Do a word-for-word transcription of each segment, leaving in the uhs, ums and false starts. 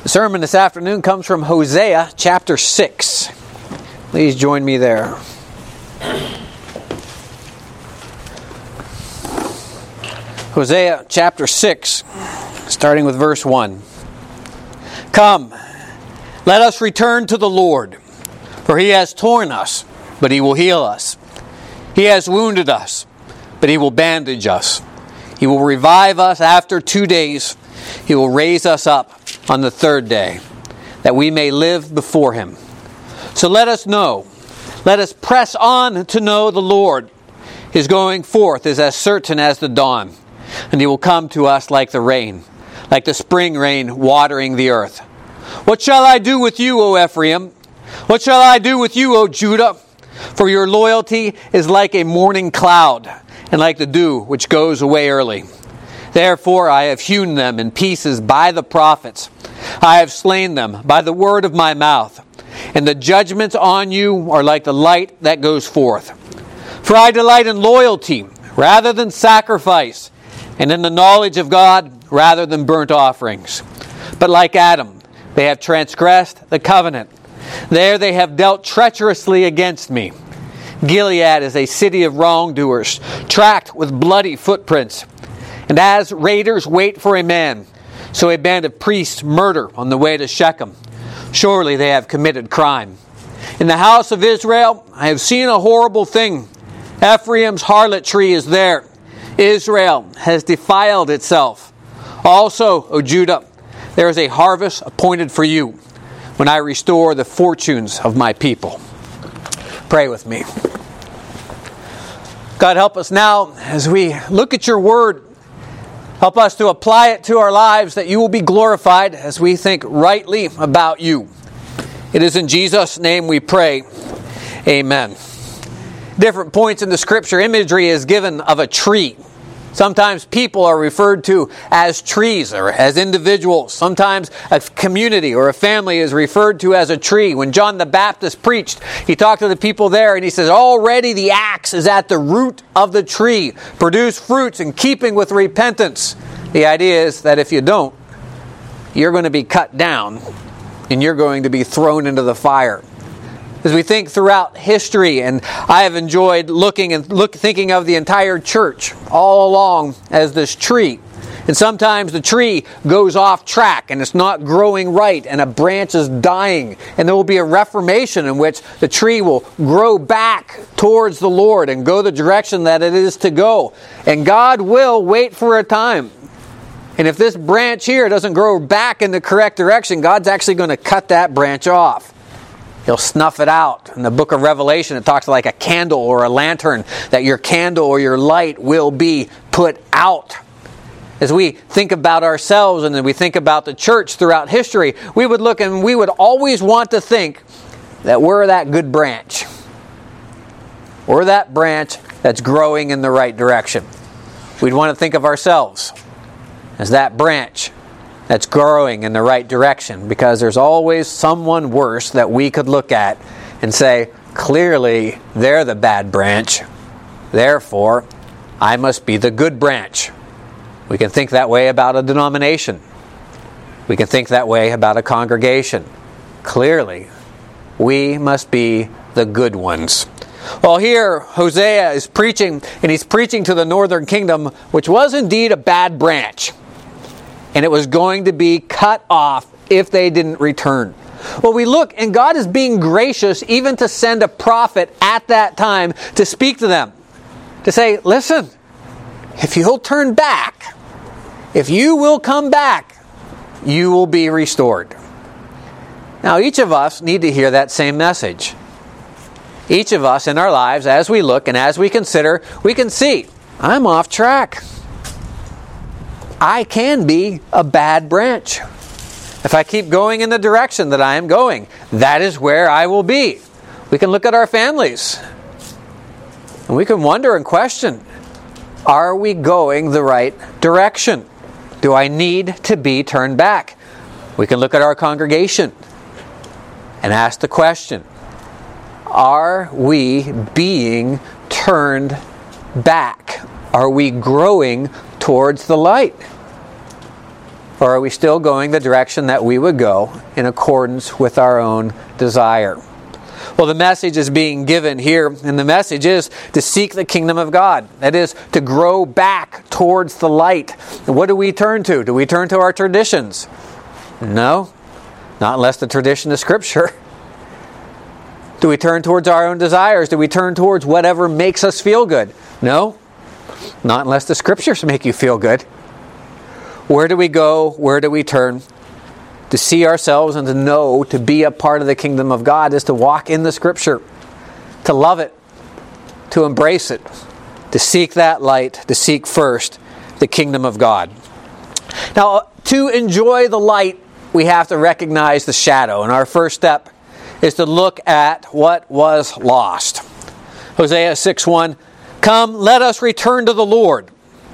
The sermon this afternoon comes from Hosea chapter six. Please join me there. Hosea chapter six, starting with verse one. Come, let us return to the Lord, for he has torn us, but he will heal us. He has wounded us, but he will bandage us. He will revive us after two days. He will raise us up on the third day, that we may live before him. So let us know, let us press on to know the Lord. His going forth is as certain as the dawn, and he will come to us like the rain, like the spring rain watering the earth. What shall I do with you, O Ephraim? What shall I do with you, O Judah? For your loyalty is like a morning cloud, and like the dew which goes away early. Therefore I have hewn them in pieces by the prophets. I have slain them by the word of my mouth. And the judgments on you are like the light that goes forth. For I delight in loyalty rather than sacrifice, and in the knowledge of God rather than burnt offerings. But like Adam, they have transgressed the covenant. There they have dealt treacherously against me. Gilead is a city of wrongdoers, tracked with bloody footprints. And as raiders wait for a man, so a band of priests murder on the way to Shechem. Surely they have committed crime. In the house of Israel, I have seen a horrible thing. Ephraim's harlotry is there. Israel has defiled itself. Also, O Judah, there is a harvest appointed for you when I restore the fortunes of my people. Pray with me. God, help us now as we look at your word. Help us to apply it to our lives, that you will be glorified as we think rightly about you. It is in Jesus' name we pray. Amen. Different points in the scripture, imagery is given of a tree. Sometimes people are referred to as trees or as individuals. Sometimes a community or a family is referred to as a tree. When John the Baptist preached, he talked to the people there and he says, already the axe is at the root of the tree. Produce fruits in keeping with repentance. The idea is that if you don't, you're going to be cut down and you're going to be thrown into the fire. As we think throughout history, and I have enjoyed looking and look, thinking of the entire church all along as this tree. And sometimes the tree goes off track and it's not growing right and a branch is dying. And there will be a reformation in which the tree will grow back towards the Lord and go the direction that it is to go. And God will wait for a time. And if this branch here doesn't grow back in the correct direction, God's actually going to cut that branch off. He'll snuff it out. In the book of Revelation, it talks like a candle or a lantern, that your candle or your light will be put out. As we think about ourselves and then we think about the church throughout history, we would look and we would always want to think that we're that good branch. We're that branch that's growing in the right direction. We'd want to think of ourselves as that branch that's growing in the right direction, because there's always someone worse that we could look at and say, clearly they're the bad branch, therefore I must be the good branch. We can think that way about a denomination. We can think that way about a congregation. Clearly, we must be the good ones. Well, here Hosea is preaching, and he's preaching to the northern kingdom, which was indeed a bad branch. And it was going to be cut off if they didn't return. Well, we look, and God is being gracious even to send a prophet at that time to speak to them. To say, listen, if you'll turn back, if you will come back, you will be restored. Now, each of us need to hear that same message. Each of us in our lives, as we look and as we consider, we can see, I'm off track. I can be a bad branch. If I keep going in the direction that I am going, that is where I will be. We can look at our families. And we can wonder and question, are we going the right direction? Do I need to be turned back? We can look at our congregation and ask the question, are we being turned back? Are we growing towards the light? Or are we still going the direction that we would go in accordance with our own desire? Well, the message is being given here, and the message is to seek the kingdom of God. That is, to grow back towards the light. And what do we turn to? Do we turn to our traditions? No, not unless the tradition is Scripture. Do we turn towards our own desires? Do we turn towards whatever makes us feel good? No, not unless the Scriptures make you feel good. Where do we go? Where do we turn? To see ourselves and to know to be a part of the kingdom of God is to walk in the Scripture, to love it, to embrace it, to seek that light, to seek first the kingdom of God. Now, to enjoy the light, we have to recognize the shadow. And our first step is to look at what was lost. Hosea six one, "Come, let us return to the Lord."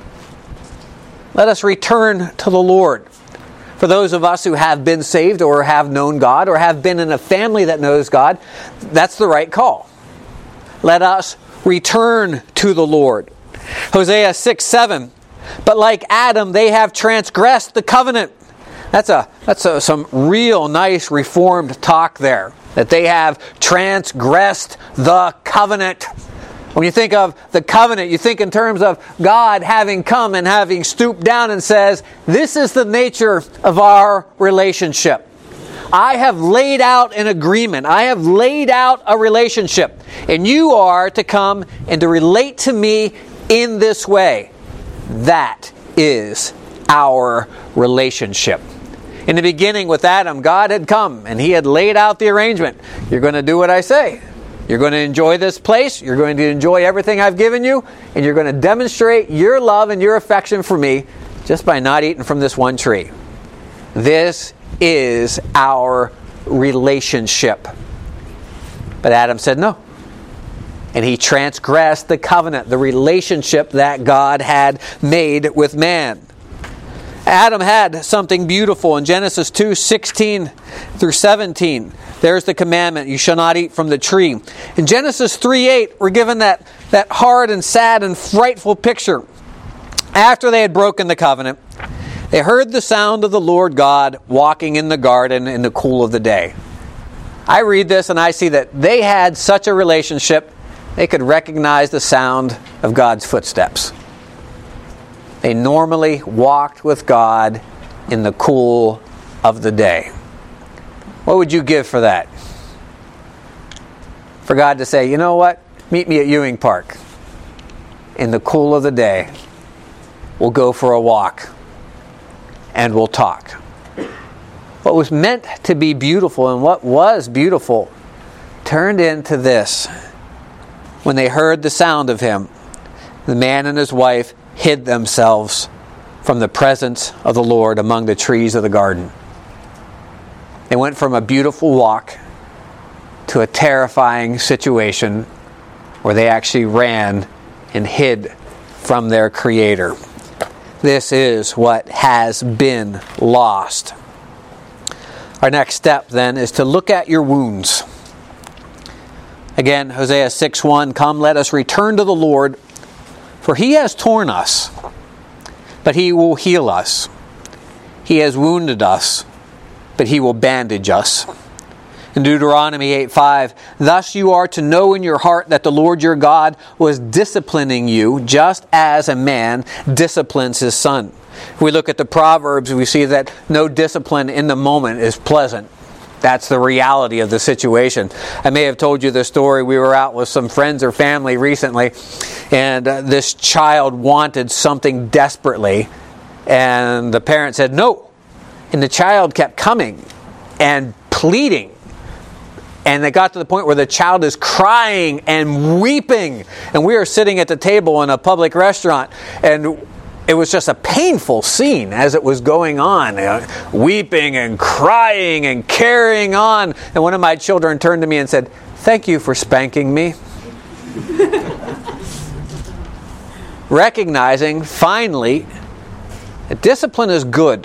Let us return to the Lord. For those of us who have been saved or have known God or have been in a family that knows God, that's the right call. Let us return to the Lord. Hosea six seven, "But like Adam, they have transgressed the covenant." That's a that's a, some real nice reformed talk there. That they have transgressed the covenant. When you think of the covenant, you think in terms of God having come and having stooped down and says, this is the nature of our relationship. I have laid out an agreement. I have laid out a relationship. And you are to come and to relate to me in this way. That is our relationship. In the beginning with Adam, God had come and He had laid out the arrangement. You're going to do what I say. You're going to enjoy this place. You're going to enjoy everything I've given you. And you're going to demonstrate your love and your affection for me just by not eating from this one tree. This is our relationship. But Adam said no. And he transgressed the covenant, the relationship that God had made with man. Adam had something beautiful in Genesis two sixteen through seventeen. There's the commandment, you shall not eat from the tree. In Genesis three eight, we're given that, that hard and sad and frightful picture. After they had broken the covenant, they heard the sound of the Lord God walking in the garden in the cool of the day. I read this and I see that they had such a relationship, they could recognize the sound of God's footsteps. They normally walked with God in the cool of the day. What would you give for that? For God to say, you know what? Meet me at Ewing Park. In the cool of the day, we'll go for a walk and we'll talk. What was meant to be beautiful and what was beautiful turned into this. When they heard the sound of Him, the man and his wife hid themselves from the presence of the Lord among the trees of the garden. They went from a beautiful walk to a terrifying situation where they actually ran and hid from their Creator. This is what has been lost. Our next step then is to look at your wounds. Again, Hosea six one, "Come, let us return to the Lord, for He has torn us, but He will heal us. He has wounded us, but He will bandage us." In Deuteronomy eight five, "Thus you are to know in your heart that the Lord your God was disciplining you, just as a man disciplines his son." If we look at the Proverbs, we see that no discipline in the moment is pleasant. That's the reality of the situation. I may have told you the story. We were out with some friends or family recently, and uh, this child wanted something desperately, and the parent said no. And the child kept coming and pleading. And it got to the point where the child is crying and weeping. And we are sitting at the table in a public restaurant, and it was just a painful scene as it was going on, you know, weeping and crying and carrying on. And one of my children turned to me and said, "Thank you for spanking me." Recognizing, finally, that discipline is good.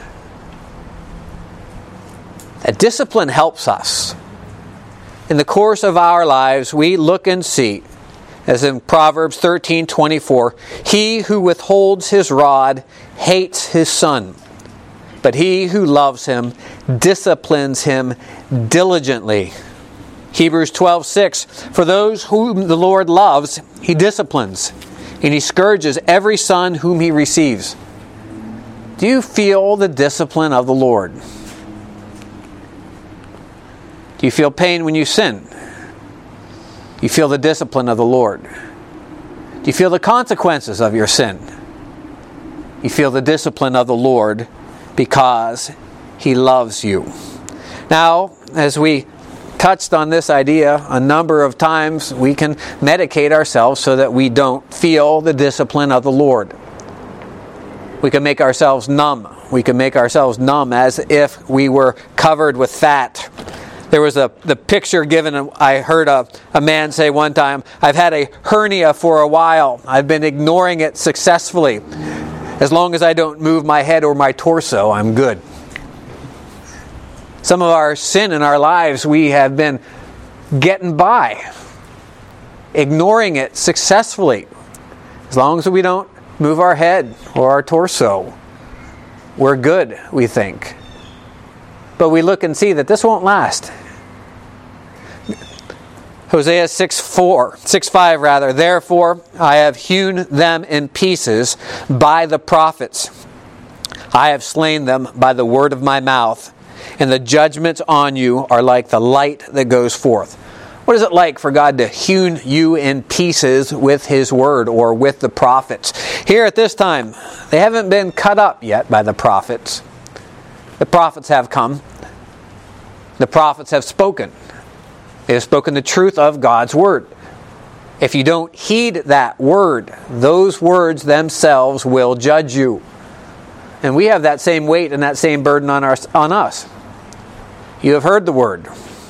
That discipline helps us. In the course of our lives, we look and see, as in Proverbs thirteen twenty-four, "He who withholds his rod hates his son, but he who loves him disciplines him diligently. Hebrews twelve six, for those whom the Lord loves, he disciplines, and he scourges every son whom he receives. Do you feel the discipline of the Lord? Do you feel pain when you sin? You feel the discipline of the Lord. Do you feel the consequences of your sin? You feel the discipline of the Lord because he loves you. Now, as we touched on this idea a number of times, we can medicate ourselves so that we don't feel the discipline of the Lord. We can make ourselves numb. We can make ourselves numb as if we were covered with fat. There was a the picture given, I heard a, a man say one time, I've had a hernia for a while. I've been ignoring it successfully. As long as I don't move my head or my torso, I'm good. Some of our sin in our lives, we have been getting by, ignoring it successfully. As long as we don't move our head or our torso, we're good, we think. But we look and see that this won't last. Hosea six four, six five rather, therefore I have hewn them in pieces by the prophets. I have slain them by the word of my mouth, and the judgments on you are like the light that goes forth. What is it like for God to hew you in pieces with his word or with the prophets? Here at this time, they haven't been cut up yet by the prophets. The prophets have come. The prophets have spoken. They have spoken the truth of God's word. If you don't heed that word, those words themselves will judge you. And we have that same weight and that same burden on, our, on us. You have heard the word.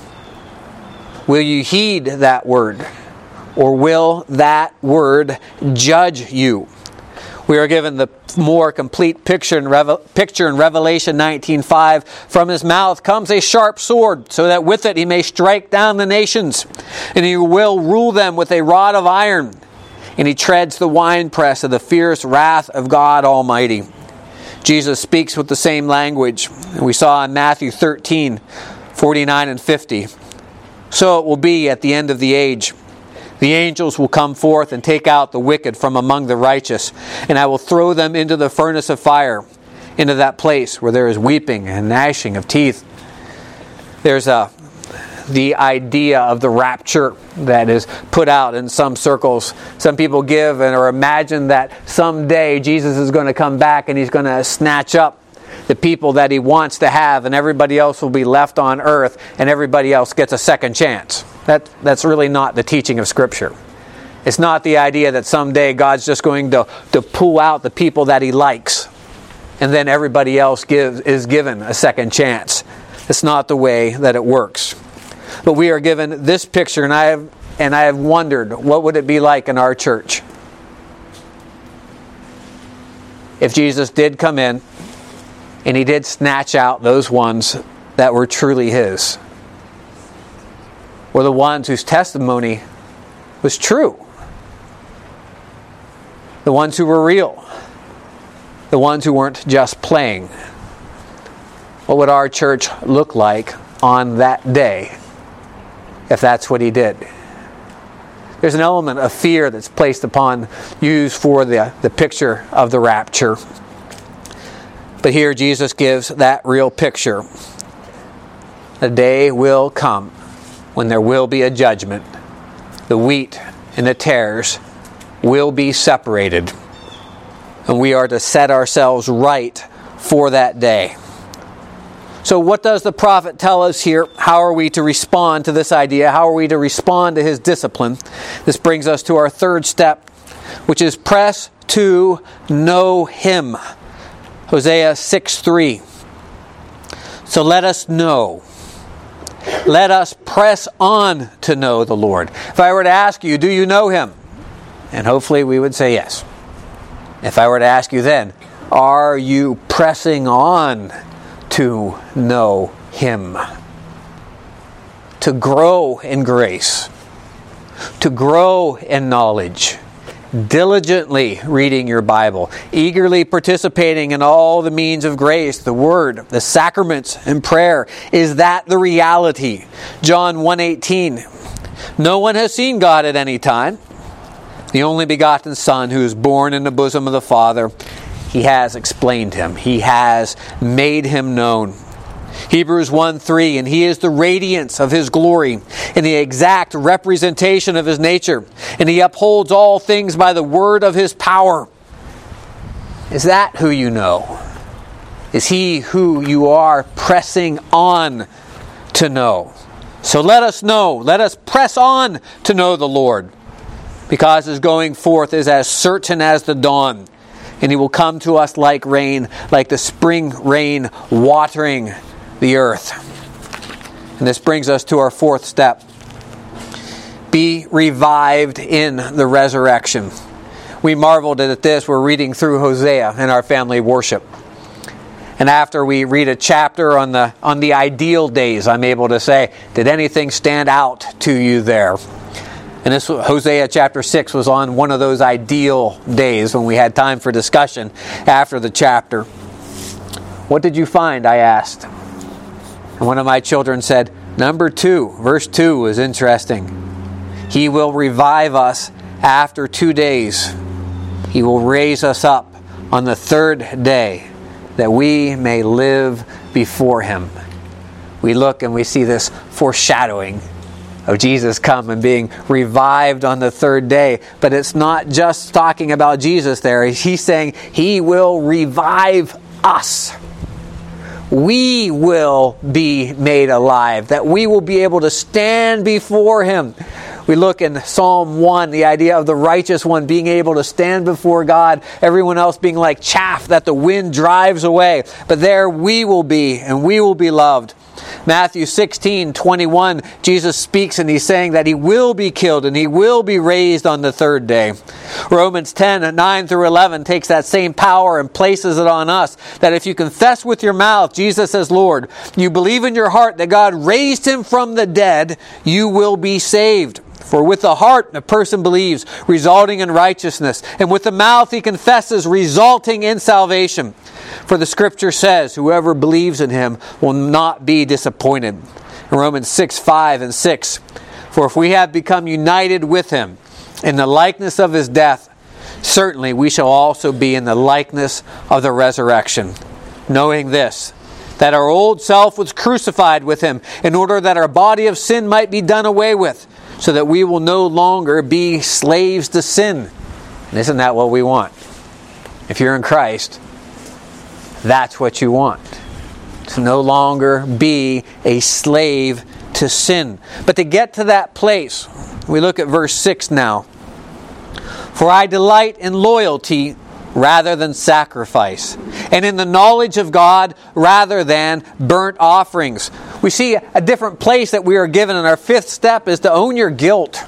Will you heed that word? Or will that word judge you? We are given the more complete picture in, Revel- picture in Revelation nineteen five. From his mouth comes a sharp sword, so that with it he may strike down the nations. And he will rule them with a rod of iron. And he treads the winepress of the fierce wrath of God Almighty. Jesus speaks with the same language. We saw in Matthew thirteen, forty-nine and fifty. So it will be at the end of the age. The angels will come forth and take out the wicked from among the righteous, and I will throw them into the furnace of fire, into that place where there is weeping and gnashing of teeth. There's a the idea of the rapture that is put out in some circles. Some people give and or imagine that someday Jesus is going to come back and he's going to snatch up the people that he wants to have, and everybody else will be left on earth, and everybody else gets a second chance. That, that's really not the teaching of Scripture. It's not the idea that someday God's just going to, to pull out the people that he likes, and then everybody else gives, is given a second chance. It's not the way that it works. But we are given this picture, and I have, and I have wondered, what would it be like in our church if Jesus did come in and he did snatch out those ones that were truly his, or the ones whose testimony was true, the ones who were real, the ones who weren't just playing? What would our church look like on that day if that's what he did? There's an element of fear that's placed upon, used for the, the picture of the rapture. But here Jesus gives that real picture. A day will come when there will be a judgment. The wheat and the tares will be separated. And we are to set ourselves right for that day. So what does the prophet tell us here? How are we to respond to this idea? How are we to respond to his discipline? This brings us to our third step, which is press to know him. Hosea six three. So let us know. Let us press on to know the Lord. If I were to ask you, do you know him? And hopefully we would say yes. If I were to ask you then, are you pressing on to know him? To grow in grace, to grow in knowledge, diligently reading your Bible, eagerly participating in all the means of grace, the Word, the sacraments, and prayer. Is that the reality? John one eighteen. No one has seen God at any time. The only begotten Son, who is born in the bosom of the Father, He has explained Him. He has made Him known. Hebrews one three, and He is the radiance of His glory and the exact representation of His nature, and He upholds all things by the word of His power. Is that who you know? Is He who you are pressing on to know? So let us know, let us press on to know the Lord, because His going forth is as certain as the dawn, and He will come to us like rain, like the spring rain watering the earth. And this brings us to our fourth step. Be revived in the resurrection. We marveled at this. We're reading through Hosea in our family worship. And after we read a chapter on the on the ideal days, I'm able to say, did anything stand out to you there? And this Hosea chapter six was on one of those ideal days when we had time for discussion after the chapter. What did you find? I asked. And one of my children said, number two, verse two was interesting. He will revive us after two days. He will raise us up on the third day, that we may live before Him. We look and we see this foreshadowing of Jesus come and being revived on the third day. But it's not just talking about Jesus there. He's saying He will revive us. We will be made alive, that we will be able to stand before Him. We look in Psalm one, the idea of the righteous one being able to stand before God, everyone else being like chaff that the wind drives away. But there we will be, and we will be loved. Matthew sixteen twenty-one, Jesus speaks and He's saying that He will be killed and He will be raised on the third day. Romans ten nine through eleven takes that same power and places it on us, that if you confess with your mouth Jesus as Lord, you believe in your heart that God raised Him from the dead, you will be saved. For with the heart a person believes, resulting in righteousness, and with the mouth he confesses, resulting in salvation. For the Scripture says, whoever believes in Him will not be disappointed. In Romans six five and six, for if we have become united with Him in the likeness of His death, certainly we shall also be in the likeness of the resurrection. Knowing this, that our old self was crucified with Him, in order that our body of sin might be done away with, so that we will no longer be slaves to sin. And isn't that what we want? If you're in Christ, that's what you want. To no longer be a slave to sin. But to get to that place, we look at verse six now. For I delight in loyalty rather than sacrifice, and in the knowledge of God rather than burnt offerings. We see a different place that we are given, and our fifth step is to own your guilt.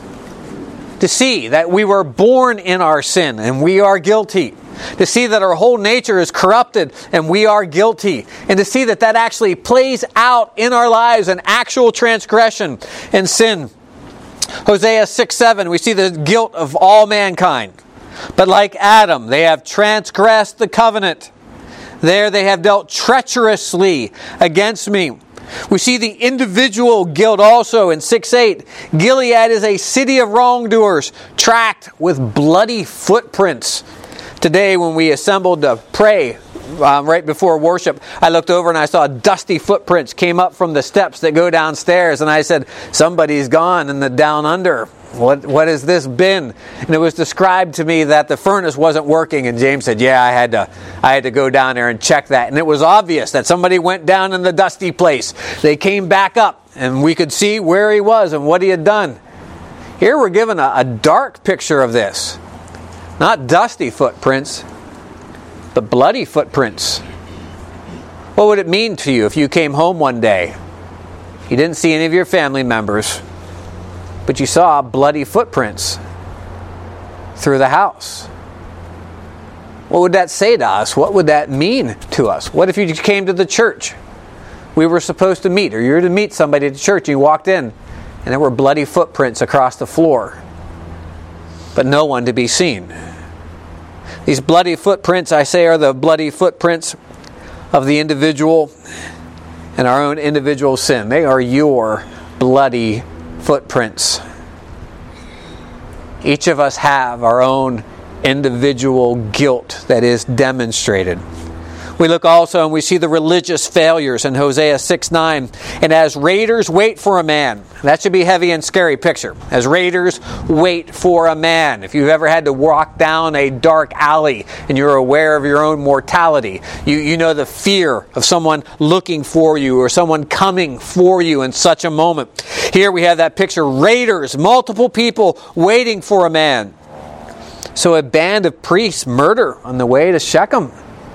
To see that we were born in our sin and we are guilty. To see that our whole nature is corrupted and we are guilty. And to see that that actually plays out in our lives an actual transgression and sin. Hosea six seven, we see the guilt of all mankind. But like Adam, they have transgressed the covenant. There they have dealt treacherously against me. We see the individual guilt also in six eight. Gilead is a city of wrongdoers, tracked with bloody footprints. Today when we assembled to pray, um, right before worship, I looked over and I saw dusty footprints came up from the steps that go downstairs. And I said, somebody's gone in the down under. What what has this been? And it was described to me that the furnace wasn't working, and James said, yeah, I had to I had to go down there and check that. And it was obvious that somebody went down in the dusty place. They came back up, and we could see where he was and what he had done. Here we're given a, a dark picture of this. Not dusty footprints, but bloody footprints. What would it mean to you if you came home one day, you didn't see any of your family members, but you saw bloody footprints through the house? What would that say to us? What would that mean to us? What if you came to the church? We were supposed to meet, or you were to meet somebody at the church, and you walked in, and there were bloody footprints across the floor. but no one to be seen. These bloody footprints, I say, are the bloody footprints of the individual and our own individual sin. They are your bloody footprints. Each of us have our own individual guilt that is demonstrated. We look also and we see the religious failures in Hosea six nine. And as raiders wait for a man. That should be a heavy and scary picture. As raiders wait for a man. If you've ever had to walk down a dark alley and you're aware of your own mortality, you, you know the fear of someone looking for you or someone coming for you in such a moment. Here we have that picture. Raiders, multiple people waiting for a man. So a band of priests murder on the way to Shechem.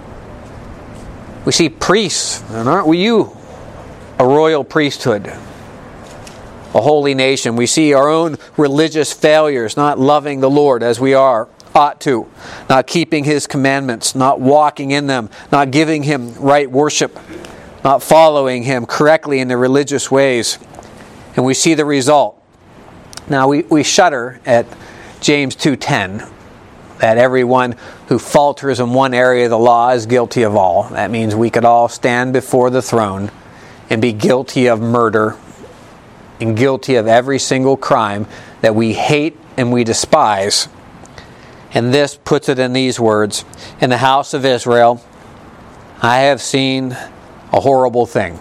We see priests, and aren't we you? A royal priesthood. A holy nation. We see our own religious failures, not loving the Lord as we are, ought to. Not keeping His commandments, not walking in them, not giving Him right worship, not following Him correctly in the religious ways. And we see the result. Now we, we shudder at James two ten. That everyone who falters in one area of the law is guilty of all. That means we could all stand before the throne and be guilty of murder and guilty of every single crime that we hate and we despise. And this puts it in these words. In the house of Israel, I have seen a horrible thing.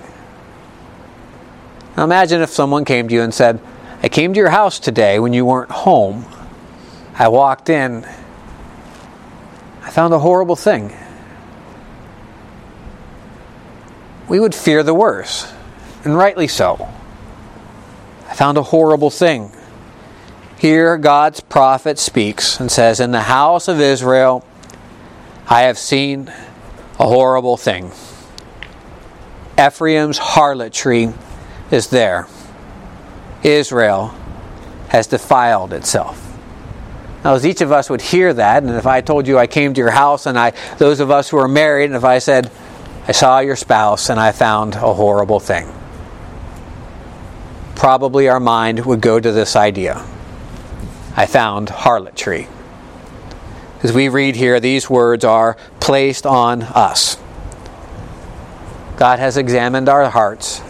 Now imagine if someone came to you and said, I came to your house today when you weren't home. I walked in. I found a horrible thing. We would fear the worst, and rightly so. I found a horrible thing. Here God's prophet speaks and says, in the house of Israel, I have seen a horrible thing. Ephraim's harlotry is there. Israel has defiled itself. Now, as each of us would hear that, and if I told you I came to your house, and I, those of us who are married, and if I said, I saw your spouse and I found a horrible thing, probably our mind would go to this idea. I found harlotry. As we read here, these words are placed on us. God has examined our hearts,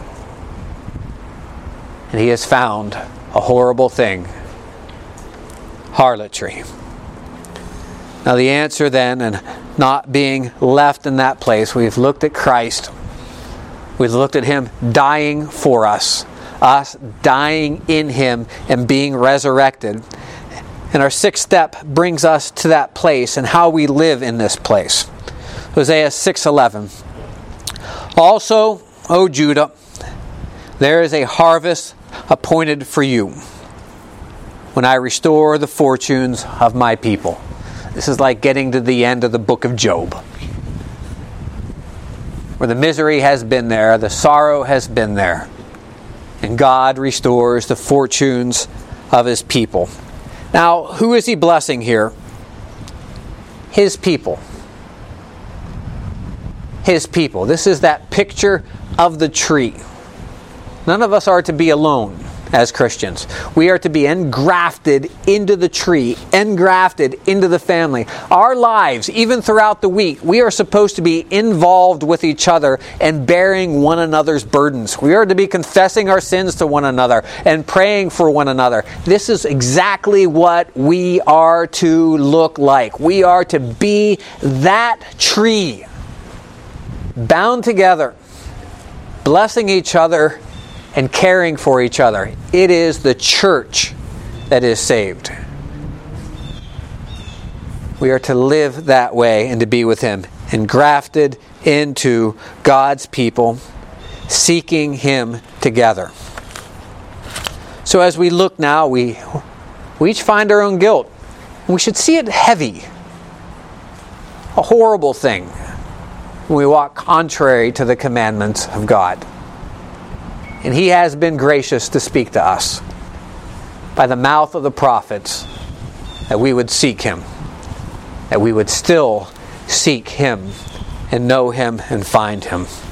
and He has found a horrible thing. Harlotry. Now the answer then, and not being left in that place, we've looked at Christ. We've looked at Him dying for us. Us dying in Him and being resurrected. And our sixth step brings us to that place and how we live in this place. Hosea six eleven. Also, O Judah, there is a harvest appointed for you, when I restore the fortunes of my people. This is like getting to the end of the book of Job, where the misery has been there, the sorrow has been there, and God restores the fortunes of His people. Now, who is He blessing here? His people. His people. This is that picture of the tree. None of us are to be alone. As Christians, we are to be engrafted into the tree, engrafted into the family. Our lives, even throughout the week, we are supposed to be involved with each other and bearing one another's burdens. We are to be confessing our sins to one another and praying for one another. This is exactly what we are to look like. We are to be that tree, bound together, blessing each other, and caring for each other. It is the church that is saved. We are to live that way and to be with Him, engrafted into God's people, seeking Him together. So as we look now, we, we each find our own guilt. And we should see it heavy. A horrible thing when we walk contrary to the commandments of God. And He has been gracious to speak to us by the mouth of the prophets that we would seek Him, that we would still seek Him and know Him and find Him.